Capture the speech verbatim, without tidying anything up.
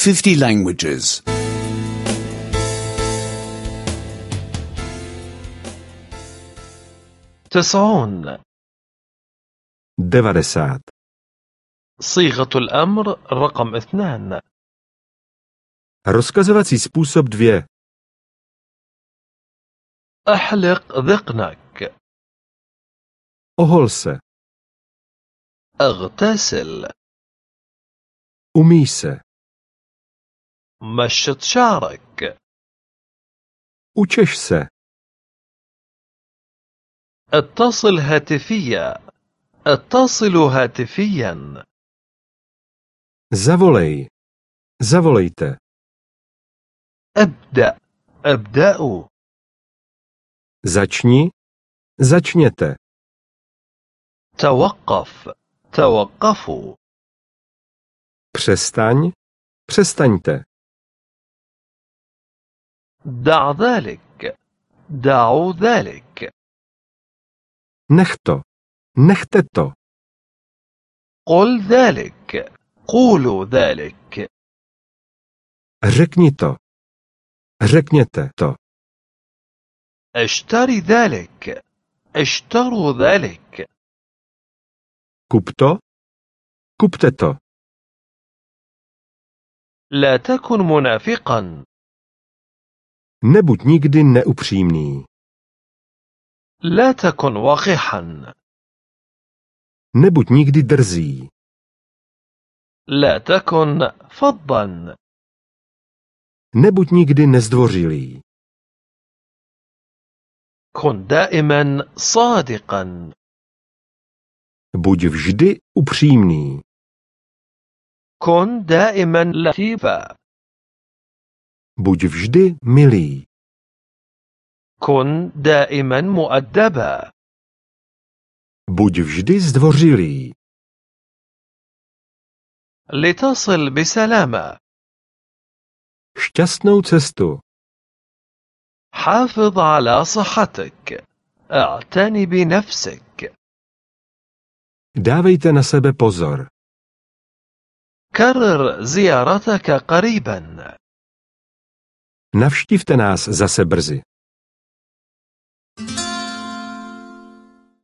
fifty languages. تسعون. devadesát. صيغة الأمر رقم اثنان. Rozkazovací způsob dvě. أحلق ذقنك. Ohol se. أغتسل. Umyj se. مشط شعرك. Učeš se. اتصل هاتفيا. اتصل هاتفيا. Zavolej. Zavolejte. أبدأ. أبدأ. Začni. Začněte. توقف. توقفوا. Přestaň. Přestaňte. دع ذلك. دعوا ذلك. Nech to. Nechte to. قل ذلك. قولوا ذلك. Řekni to. Řekněte to. اشتري ذلك. اشتروا ذلك. Kup to. Kupte to. لا تكن منافقا. Nebuď nikdy neupřímný. لا تكن وقحا. Nebuď nikdy drzý. لا تكن فظا. Nebuď nikdy nezdvořilý. كن دائما صادقا. Buď vždy upřímný. كن دائما لطيفا. Buď vždy milý. كن دائما مؤدبا. Buď vždy zdvořilý. لتصل بسلامة. Šťastnou cestu. حافظ على صحتك. اعتني بنفسك. Dávejte na sebe pozor. كرر زيارتك قريبا. Navštivte nás zase brzy.